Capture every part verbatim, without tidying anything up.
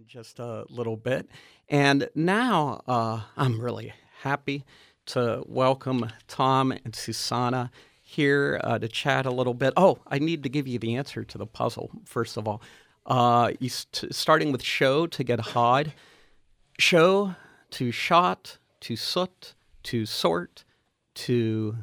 just a little bit. And now uh, I'm really happy to welcome Tom and Susanna here uh, to chat a little bit. Oh, I need to give you the answer to the puzzle, first of all. Uh, you st- starting with show to get hide. Show to shot to soot to sort to...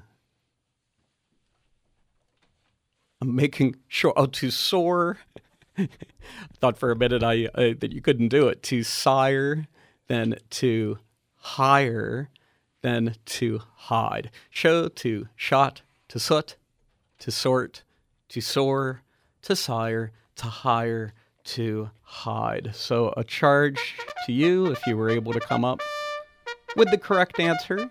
I'm making sure... Oh, to soar... I thought for a minute I, uh, that you couldn't do it. To sire, then to hire, then to hide. Show, to shot, to soot, to sort, to soar, to sire, to hire, to hide. So a charge to you if you were able to come up with the correct answer.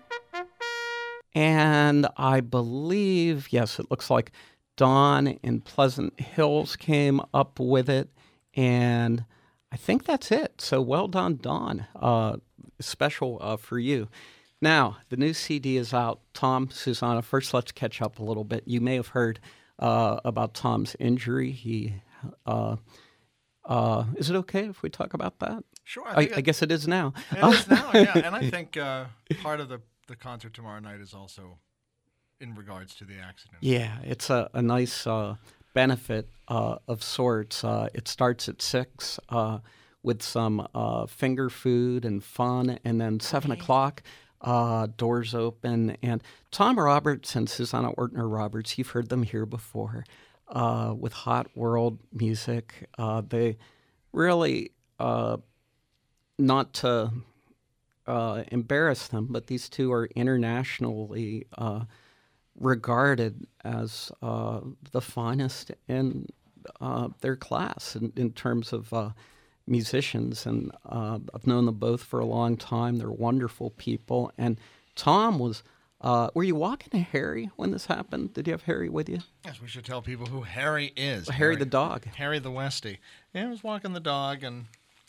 And I believe, yes, it looks like Don in Pleasant Hills came up with it, and I think that's it. So well done, Don. Uh, special uh, for you. Now, the new C D is out. Tom, Susanna, first let's catch up a little bit. You may have heard uh, about Tom's injury. He, uh, uh, is it okay if we talk about that? Sure. I, I, I guess it is now. It is now, yeah. And I think uh, part of the, the concert tomorrow night is also in regards to the accident. Yeah, it's a, a nice uh, benefit uh, of sorts. Uh, it starts at six uh, with some uh, finger food and fun, and then seven Okay. o'clock, uh, doors open. And Tom Roberts and Susanna Ortner Roberts, you've heard them here before uh, with Hot World Music. Uh, they really, uh, not to uh, embarrass them, but these two are internationally uh, regarded as uh, the finest in uh, their class in, in terms of uh, musicians. And uh, I've known them both for a long time. They're wonderful people. And Tom was, uh, were you walking to Harry when this happened? Did you have Harry with you? Yes, we should tell people who Harry is. Harry the dog. Harry the Westie. Yeah, I was walking the dog and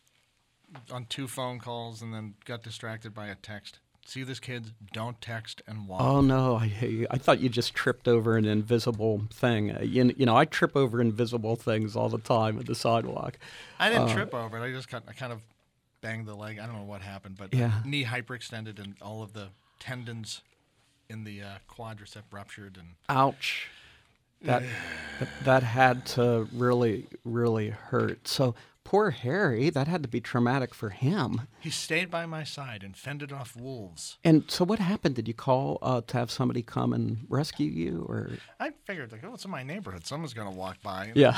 on two phone calls and then got distracted by a text. See this, kids? Don't text and walk. Oh, no. I I thought you just tripped over an invisible thing. Uh, you, you know, I trip over invisible things all the time at the sidewalk. I didn't uh, trip over it. I just got, I kind of banged the leg. I don't know what happened, but Yeah. knee hyperextended and all of the tendons in the uh, quadricep ruptured. And Ouch. That, that that had to really, really hurt. So poor Harry, that had to be traumatic for him. he stayed by my side and fended off wolves. And so what happened? Did you call uh, to have somebody come and rescue you? Or I figured, like, oh, it's in my neighborhood. Someone's going to walk by. Yeah.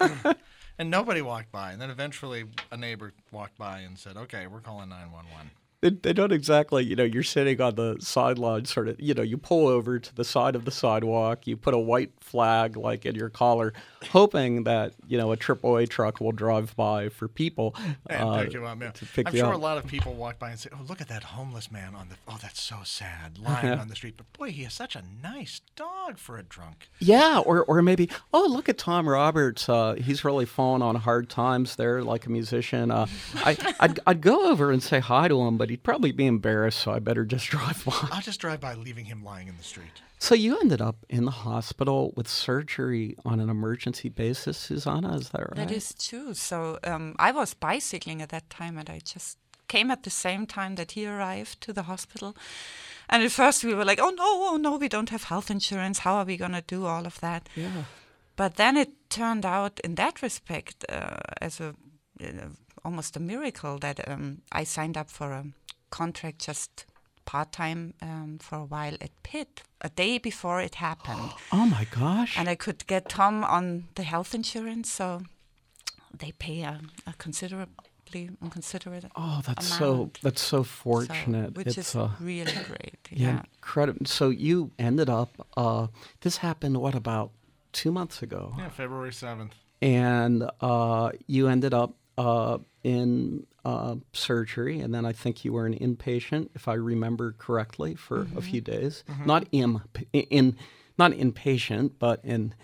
And nobody walked by. And then eventually a neighbor walked by and said, okay, we're calling nine one one. They, they don't exactly, you know, you're sitting on the sideline sort of, you know, you pull over to the side of the sidewalk, you put a white flag like in your collar, hoping that, you know, a triple A truck will drive by for people And uh, pick you up, yeah. to pick I'm you sure up. a lot of people walk by and say, oh, look at that homeless man on the, oh, that's so sad, lying on the street. But boy, he has such a nice dog for a drunk. Yeah, or or maybe, oh, look at Tom Roberts. Uh, he's really fallen on hard times there like a musician. Uh, I, I'd, I'd go over and say hi to him, but he'd probably be embarrassed, so I better just drive by. I'll just drive by leaving him lying in the street. So you ended up in the hospital with surgery on an emergency basis, Susanna, is that right? That is true. So um, I was bicycling at that time, and I just came at the same time that he arrived to the hospital. And at first we were like, oh, no, oh, no, we don't have health insurance. How are we going to do all of that? Yeah. But then it turned out in that respect uh, as a uh, almost a miracle that um, I signed up for a contract just part-time um, for a while at Pitt, a day before it happened. Oh, my gosh. And I could get Tom on the health insurance, so they pay a, a considerably considerate Oh, that's amount. so that's so So- fortunate. which it's is uh, really great. yeah, Yeah. incredible. So you ended up. Uh, this happened what about two months ago? Yeah, February seventh. And uh, you ended up uh, in uh, surgery, and then I think you were an inpatient, if I remember correctly, for a few days. Not in, in, not inpatient, but in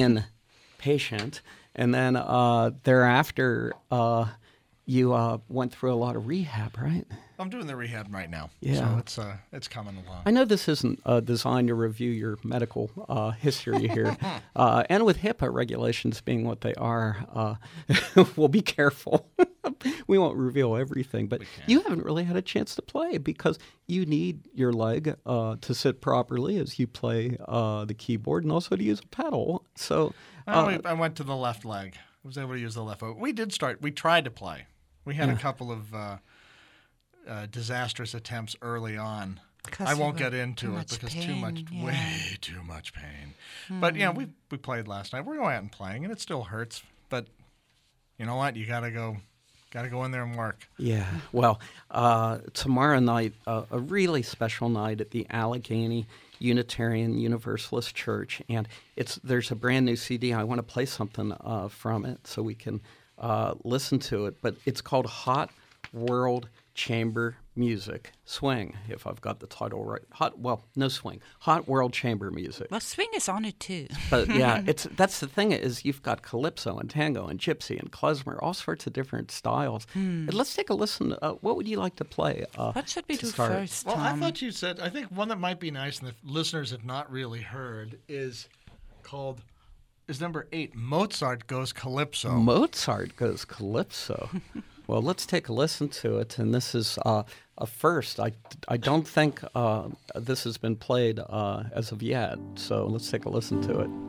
inpatient. And then uh, thereafter, uh, you uh, went through a lot of rehab, right? I'm doing the rehab right now. Yeah. So it's uh, it's coming along. I know this isn't uh, designed to review your medical uh, history here, uh, and with HIPAA regulations being what they are, uh, we'll be careful. We won't reveal everything, but you haven't really had a chance to play because you need your leg uh, to sit properly as you play uh, the keyboard, and also to use a pedal. So Well, uh, we- I went to the left leg. I was able to use the left foot. We did start. We tried to play. We had Yeah. a couple of uh, uh, disastrous attempts early on. 'Cause I you won't were get into too it much because too much, pain, yeah. way too much pain. But yeah, we we played last night. We're going out and playing, and it still hurts. But you know what? You gotta go, gotta go in there and work. yeah, well, uh, tomorrow night, uh, a really special night at the Allegheny Unitarian Universalist Church, and it's there's a brand new C D. I want to play something uh, from it so we can uh, listen to it. But it's called Hot World Chamber Music Swing, if I've got the title right. Hot, well, no swing. Hot World Chamber Music. Well, swing is on it too. But yeah, it's that's the thing is you've got calypso and tango and gypsy and klezmer, all sorts of different styles. And let's take a listen. Uh, what would you like to play? Uh, What should we to do start? first, Well, I Tom? thought you said. I think one that might be nice, and the listeners have not really heard, is called is number eight. Mozart Goes Calypso. Mozart Goes Calypso. Well, let's take a listen to it. And this is uh, a first. I, I don't think uh, this has been played uh, as of yet. So let's take a listen to it.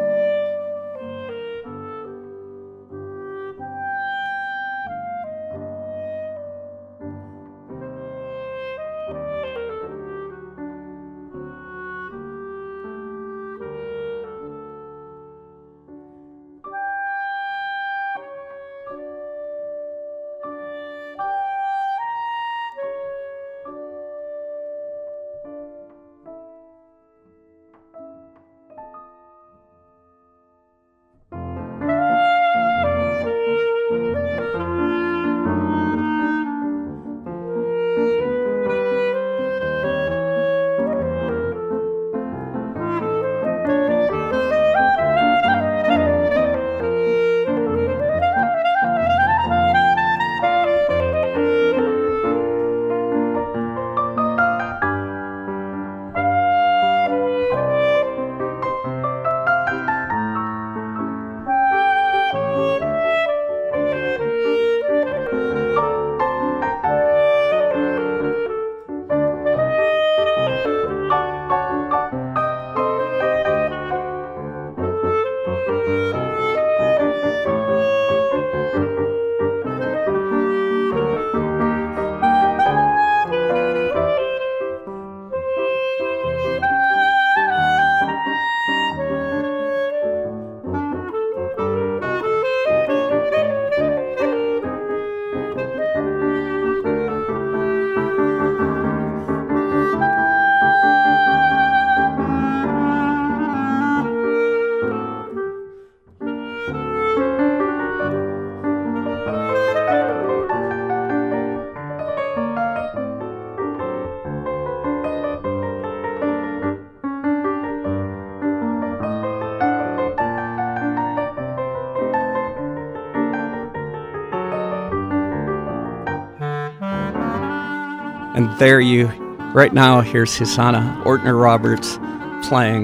And there you, right now, here's Susanna Ortner Roberts playing.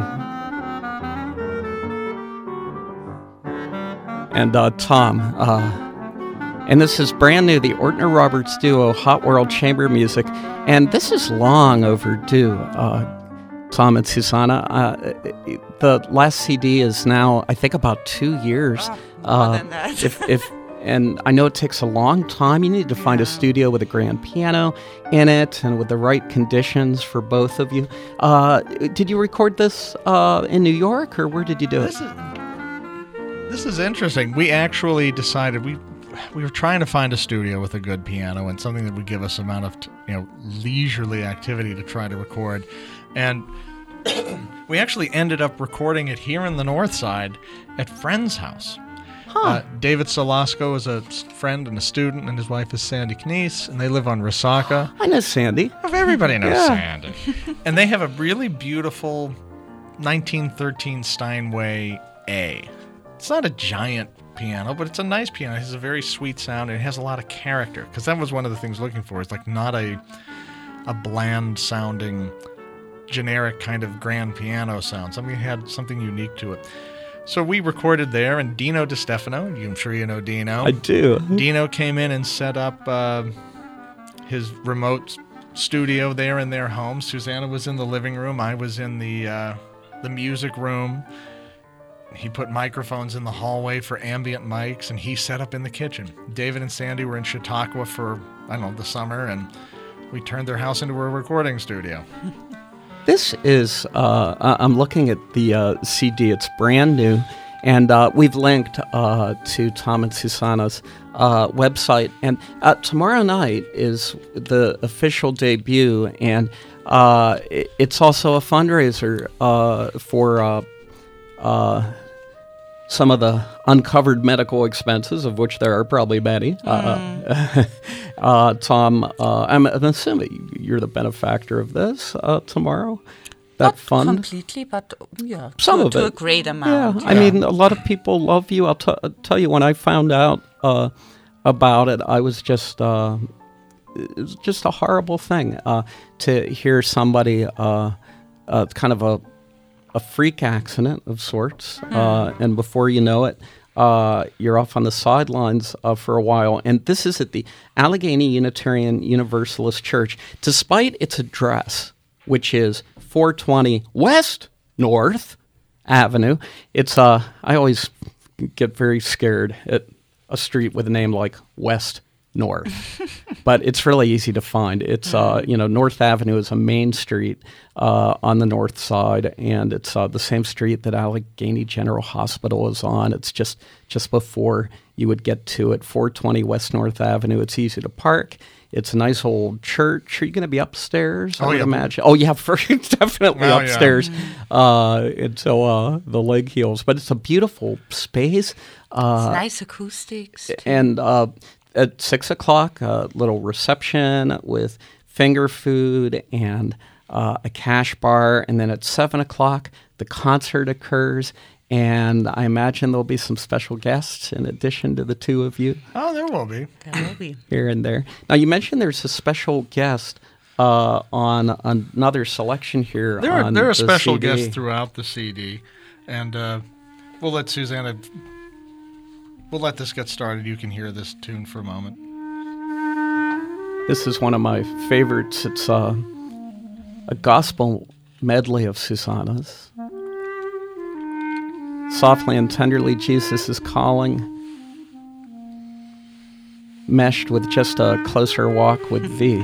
And uh, Tom, uh, and this is brand new, the Ortner Roberts duo, Hot World Chamber Music. And this is long overdue, uh, Tom and Susanna. Uh, the last C D is now, I think, about two years. Oh, more uh, than that. if, if And I know it takes a long time. You need to find a Yeah. studio with a grand piano in it and with the right conditions for both of you. Uh, did you record this uh, in New York, or where did you do it? This is this is interesting. We actually decided we we were trying to find a studio with a good piano and something that would give us amount of t- you know leisurely activity to try to record, and we actually ended up recording it here in the North Side at friend's house. Uh, David Solasco is a s- friend and a student, and his wife is Sandy Knies, and they live on Resaca. I know Sandy. Everybody knows Yeah. Sandy. And they have a really beautiful nineteen thirteen Steinway A. It's not a giant piano, but it's a nice piano. It has a very sweet sound, and it has a lot of character. Because that was one of the things looking for. It's like not a a bland sounding, generic kind of grand piano sound. Something that had something unique to it. So we recorded there, and Dino DeStefano, I'm sure you know Dino. I do. Dino came in and set up uh, his remote studio there in their home. Susanna was in the living room. I was in the uh, the music room. He put microphones in the hallway for ambient mics, and he set up in the kitchen. David and Sandy were in Chautauqua for, I don't know, the summer, and we turned their house into a recording studio. This is, uh, I- I'm looking at the uh, C D. It's brand new, and uh, we've linked uh, to Tom and Susanna's uh, website. And uh, tomorrow night is the official debut, and uh, it- it's also a fundraiser uh, for uh, uh, some of the uncovered medical expenses, of which there are probably many. Mm. Uh, uh, Tom, uh, I'm, I'm assuming you're the benefactor of this uh, tomorrow. That Not fund? completely, but yeah, Some to, of to it. a great Yeah, amount. I mean, a lot of people love you. I'll, t- I'll tell you, when I found out uh, about it, I was just, uh, it was just a horrible thing uh, to hear somebody, uh, uh, kind of a, a freak accident of sorts, mm. uh, and before you know it, uh, you're off on the sidelines uh, for a while. And this is at the Allegheny Unitarian Universalist Church, despite its address, which is four twenty West North Avenue. It's uh, I always get very scared at a street with a name like West North, but it's really easy to find. It's uh, you know, North Avenue is a main street uh, on the north side, and it's uh, the same street that Allegheny General Hospital is on. It's just just before you would get to it, four twenty West North Avenue. It's easy to park. It's a nice old church. Are you going to be upstairs? Oh, I would yeah. imagine. Oh, yeah, for, definitely Oh, upstairs. yeah. Uh, until uh, the leg heals. But it's a beautiful space. Uh, It's nice acoustics. too. and uh, at six o'clock, a little reception with finger food and uh, a cash bar. And then at seven o'clock, the concert occurs. And I imagine there'll be some special guests in addition to the two of you Oh, there will be. There will be. here and there. Now, you mentioned there's a special guest uh, on another selection here. There are, on there are the special C D. guests throughout the C D, and uh, we'll let Susanna. We'll let this get started. You can hear this tune for a moment. This is one of my favorites. It's uh, a gospel medley of Susanna's. Softly and tenderly, Jesus is calling, meshed with just a closer walk with thee.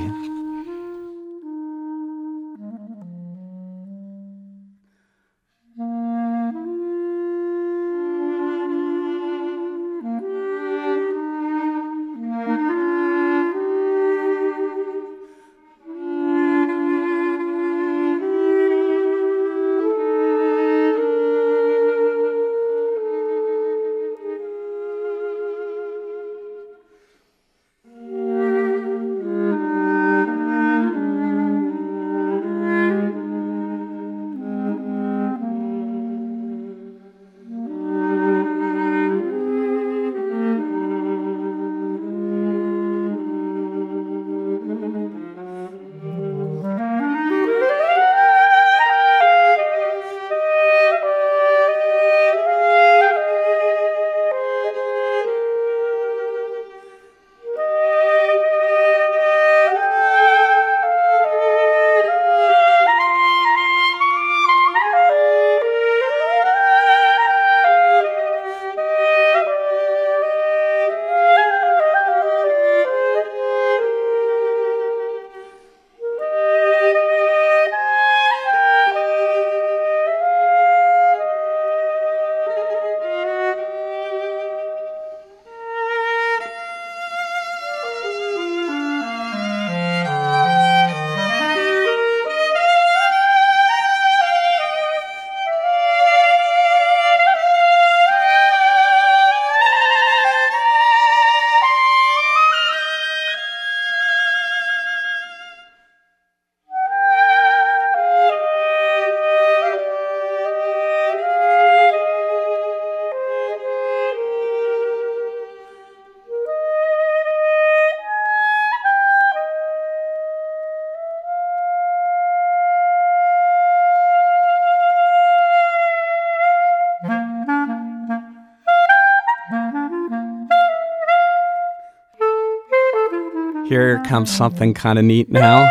here comes something kind of neat now.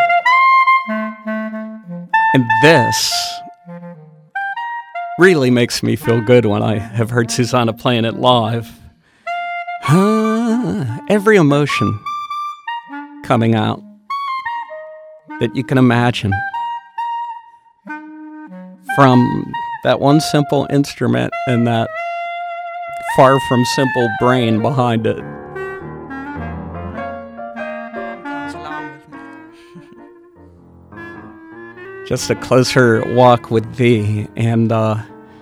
And this really makes me feel good when I have heard Susannah playing it live. Uh, every emotion coming out that you can imagine from that one simple instrument and that far from simple brain behind it. Comes along with me. Just a closer walk with thee, and uh,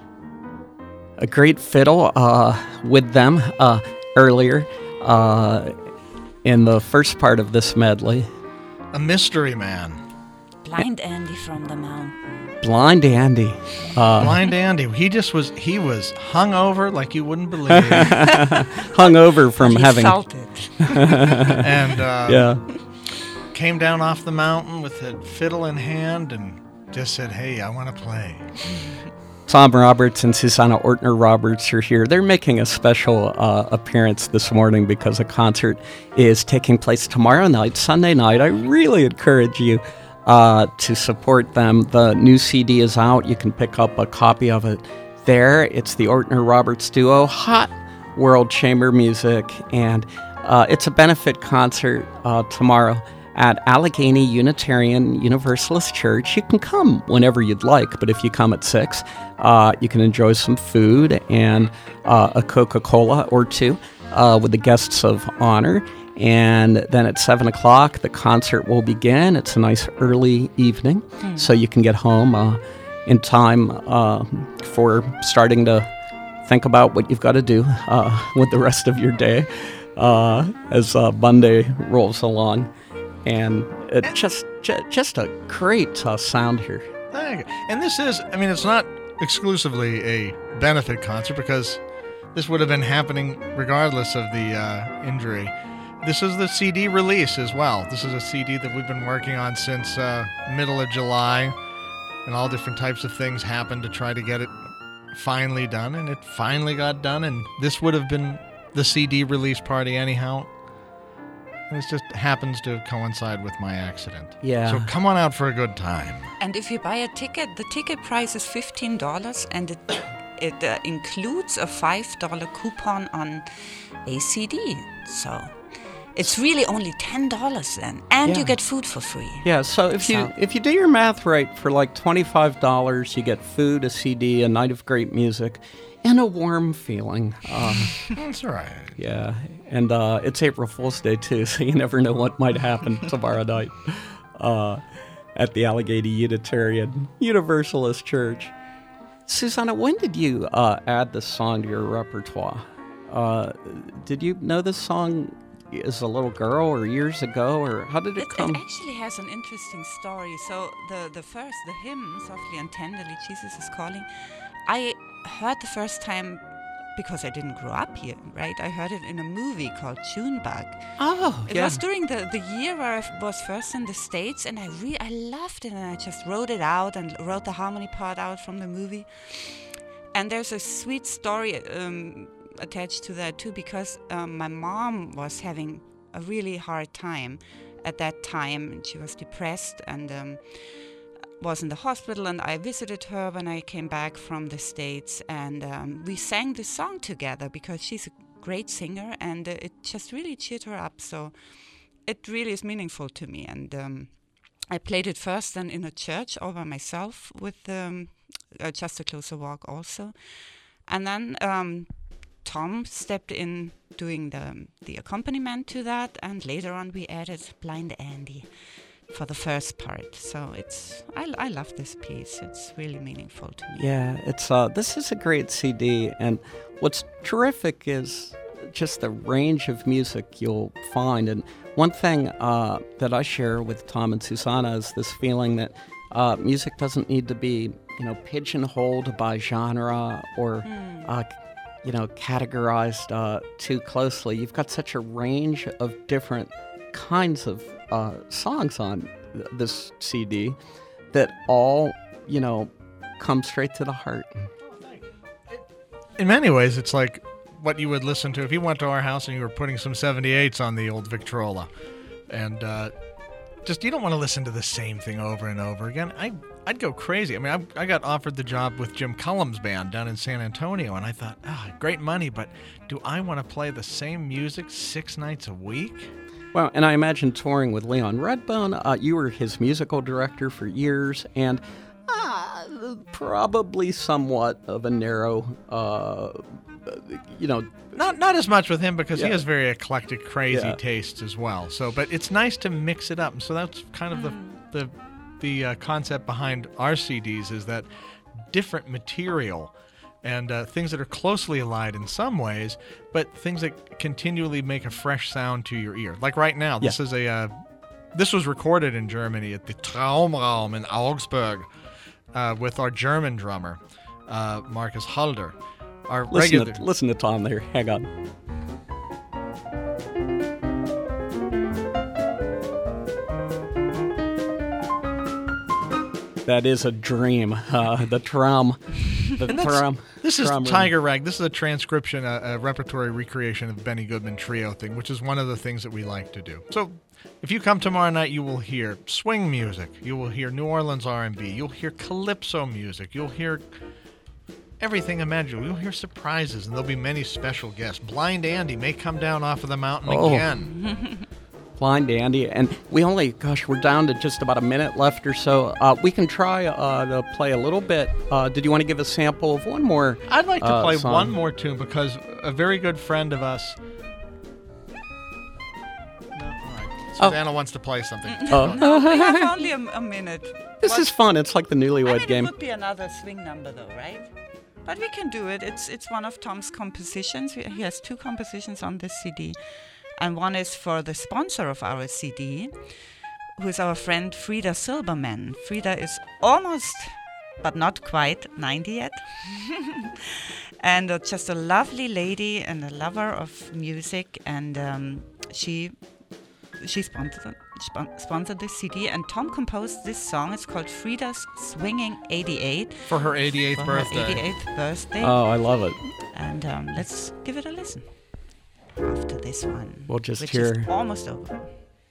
a great fiddle uh, with them uh, earlier uh, in the first part of this medley. A mystery man. Blind Andy from the mountain. Blind Andy. Uh, Blind Andy. He just was, he was hung over like you wouldn't believe. hung over from he having... felt it. and uh, Yeah. came down off the mountain with a fiddle in hand and just said, hey, I want to play. Tom Roberts and Susannah Ortner Roberts are here. They're making a special uh, appearance this morning because a concert is taking place tomorrow night, Sunday night. I really encourage you uh, to support them. The new C D is out. You can pick up a copy of it there. It's the Ortner Roberts duo, Hot World Chamber Music, and uh, it's a benefit concert uh, tomorrow at Allegheny Unitarian Universalist Church. You can come whenever you'd like, but if you come at six, uh, you can enjoy some food and uh, a Coca-Cola or two uh, with the guests of honor. And then at seven o'clock, the concert will begin. It's a nice early evening, mm. so you can get home uh, in time uh, for starting to think about what you've got to do uh, with the rest of your day uh, as uh, Monday rolls along. And it just j- just a great uh, sound here. Thank you. And this is, I mean, it's not exclusively a benefit concert because this would have been happening regardless of the uh, injury. This is the C D release as well. This is a C D that we've been working on since uh, middle of July, and all different types of things happened to try to get it finally done, and it finally got done, and this would have been the C D release party anyhow. And it just happens to coincide with my accident. Yeah. So come on out for a good time. And if you buy a ticket, the ticket price is fifteen dollars, and it it uh, includes a five dollar coupon on a C D. So it's really only ten dollars then, and Yeah. you get food for free. Yeah, so if you So- if you do your math right, for like twenty-five dollars, you get food, a C D, a night of great music, and a warm feeling. Um, That's all right. yeah, and uh, it's April Fool's Day, too, so you never know what might happen tomorrow night uh, at the Allegheny Unitarian Universalist Church. Susannah, when did you uh, add this song to your repertoire? Uh, did you know this song as a little girl or years ago, or how did it It, come? it actually has an interesting story. So the, the first, the hymn, Softly and Tenderly, Jesus is Calling, I heard the first time because I didn't grow up here, right? I heard it in a movie called Junebug. Oh, It yeah. was during the, the year where I f- was first in the States, and I re- I loved it, and I just wrote it out and wrote the harmony part out from the movie. And there's a sweet story um, attached to that too, because um, my mom was having a really hard time at that time, and she was depressed and um, was in the hospital, and I visited her when I came back from the States, and um, we sang this song together because she's a great singer, and uh, it just really cheered her up. So it really is meaningful to me, and um, I played it first then in a church all by myself with um, uh, Just a Closer Walk also, and then um, Tom stepped in doing the the accompaniment to that, and later on we added Blind Andy for the first part. So it's I, I love this piece. It's really meaningful to me. Yeah, it's uh, this is a great C D, and what's terrific is just the range of music you'll find. And one thing uh, that I share with Tom and Susannah is this feeling that uh, music doesn't need to be, you know, pigeonholed by genre or, Mm. uh, you know, categorized uh, too closely. You've got such a range of different kinds of uh, songs on th- this C D that all, you know, come straight to the heart. In many ways, it's like what you would listen to if you went to our house and you were putting some seventy-eights on the old Victrola. and uh, just you don't want to listen to the same thing over and over again. I I'd go crazy. I mean, I, I got offered the job with Jim Cullum's band down in San Antonio, and I thought, ah, great money, but do I want to play the same music six nights a week? Well, and I imagine touring with Leon Redbone. Uh, you were his musical director for years, and uh, probably somewhat of a narrow, uh, you know. Not not as much with him because Yeah. he has very eclectic, crazy Yeah. tastes as well. So, but it's nice to mix it up. So that's kind of the the the uh, concept behind our C Ds is that different material and uh, things that are closely allied in some ways, but things that continually make a fresh sound to your ear. Like right now, this Yeah. is a uh, this was recorded in Germany at the Traumraum in Augsburg uh, with our German drummer uh, Markus Halder. Our Listen regular. to, listen to Tom there. Hang on. That is a dream. Uh, the drum. The And that's- drum. This is drum room. Tiger Rag. This is a transcription, a, a repertory recreation of the Benny Goodman Trio thing, which is one of the things that we like to do. So if you come tomorrow night, you will hear swing music. You will hear New Orleans R and B. You'll hear calypso music. You'll hear everything imaginable. You'll hear surprises, and there'll be many special guests. Blind Andy may come down off of the mountain Oh. again. Blind Andy, and we only, gosh, we're down to just about a minute left or so. Uh, we can try uh, to play a little bit. Uh, did you want to give a sample of one more? I'd like to uh, play song? one more tune because a very good friend of us. No, all right. Susanna wants to play something. Oh. We have only a, a minute. This What- is fun. It's like the I Newlywed mean, Game. it would be another swing number, though, right? But we can do it. It's it's one of Tom's compositions. We- He has two compositions on this C D, and one is for the sponsor of our C D, who is our friend Frida Silberman. Frida is almost, but not quite, ninety yet, and uh, just a lovely lady and a lover of music, and um, she she sponsored spon- sponsored this C D, and Tom composed this song. It's called Frida's Swinging eighty-eight For her eighty-eighth for her birthday. eighty-eighth birthday. Oh, I love it. And um, let's give it a listen after this one. We'll just which hear- is almost over.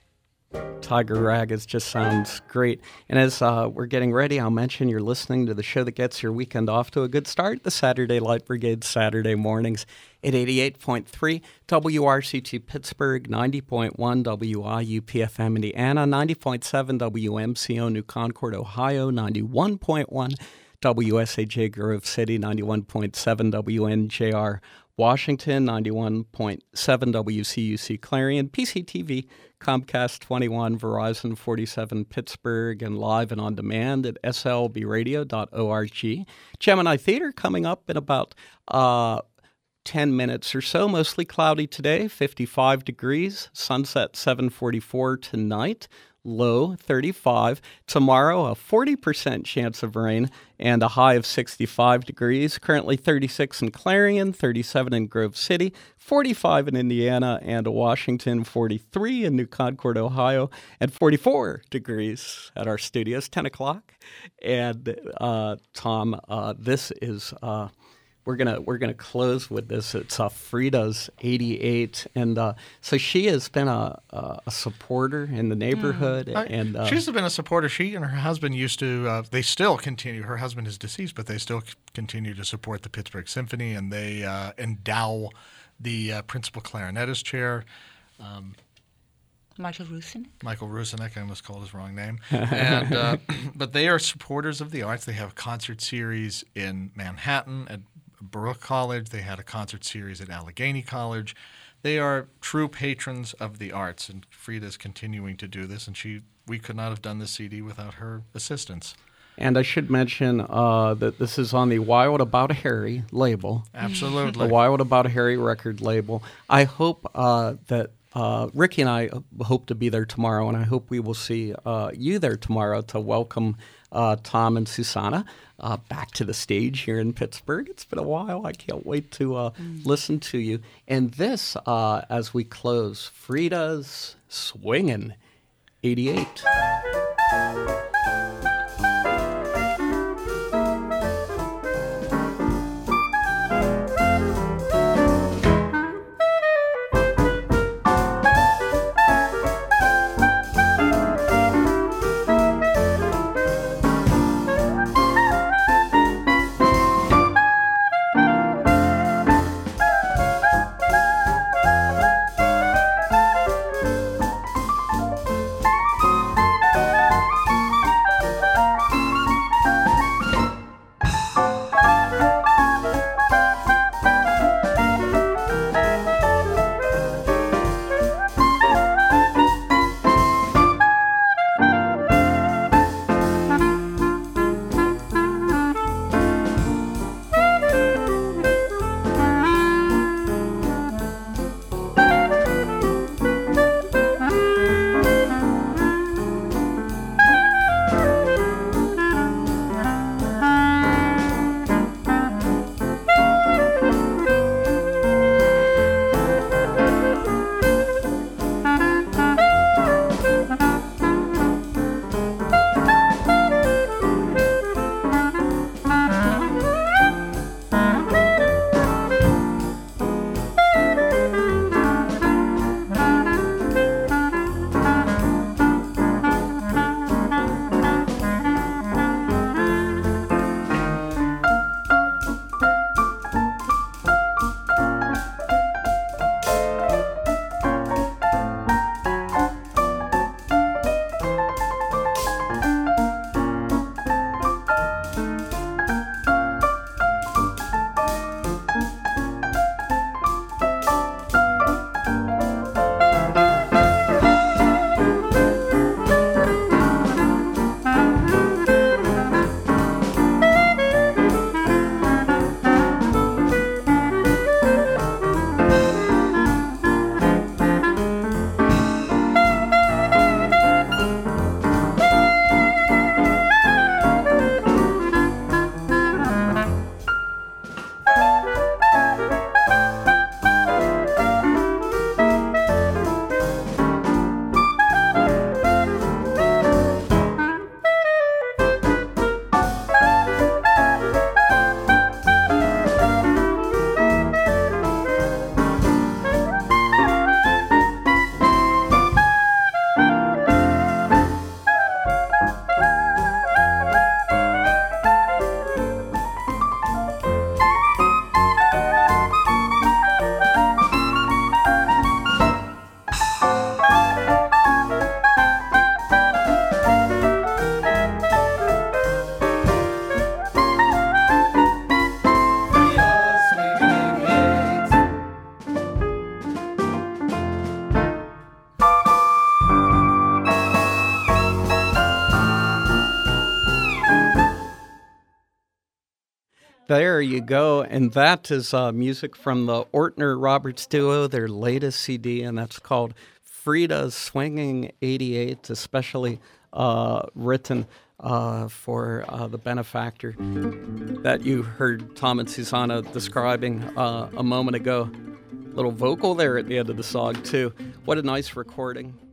Tiger Rag. It just sounds great. And as uh, we're getting ready, I'll mention you're listening to the show that gets your weekend off to a good start, the Saturday Light Brigade Saturday mornings at eighty-eight point three W R C T Pittsburgh, ninety point one W I U P F M Indiana, ninety point seven W M C O New Concord, Ohio, ninety-one point one W S A J Grove City, ninety-one point seven W N J R Washington, ninety-one point seven W C U C Clarion, P C T V, Comcast twenty-one, Verizon forty-seven Pittsburgh, and live and on demand at S L B radio dot org. Gemini Theater coming up in about uh, ten minutes or so, mostly cloudy today, fifty-five degrees, sunset seven forty-four tonight. Low thirty-five. Tomorrow, a forty percent chance of rain and a high of sixty-five degrees. Currently thirty-six in Clarion, thirty-seven in Grove City, forty-five in Indiana and Washington, forty-three in New Concord, Ohio, and forty-four degrees at our studios, ten o'clock. And uh, Tom, uh, this is... Uh, We're gonna we're gonna close with this. It's uh, Frida's eighty-eight, and uh, so she has been a, a, a supporter in the neighborhood, I- and uh, she's been a supporter. She and her husband used to. Uh, they still continue. Her husband is deceased, but they still c- continue to support the Pittsburgh Symphony, and they uh, endow the uh, principal clarinetist chair. Um, Michael Rusin. Michael Rusinek, I almost called his wrong name. And uh, but they are supporters of the arts. They have a concert series in Manhattan at Baruch College. They had a concert series at Allegheny College. They are true patrons of the arts, and Frida's continuing to do this. And she, we could not have done this C D without her assistance. and I should mention uh, that this is on the Wild About Harry label, Absolutely. the Wild About Harry record label. I hope uh, that. Uh, Ricky and I hope to be there tomorrow, and I hope we will see uh, you there tomorrow to welcome uh, Tom and Susanna uh, back to the stage here in Pittsburgh. It's been a while. I can't wait to uh, mm. listen to you. And this, uh, as we close, Frida's Swingin' eighty-eight. There you go. And that is uh, music from the Ortner-Roberts duo, their latest C D, and that's called Frida's Swinging eighty-eight, especially uh, written uh, for uh, the benefactor that you heard Tom and Susanna describing uh, a moment ago. Little vocal there at the end of the song, too. What a nice recording.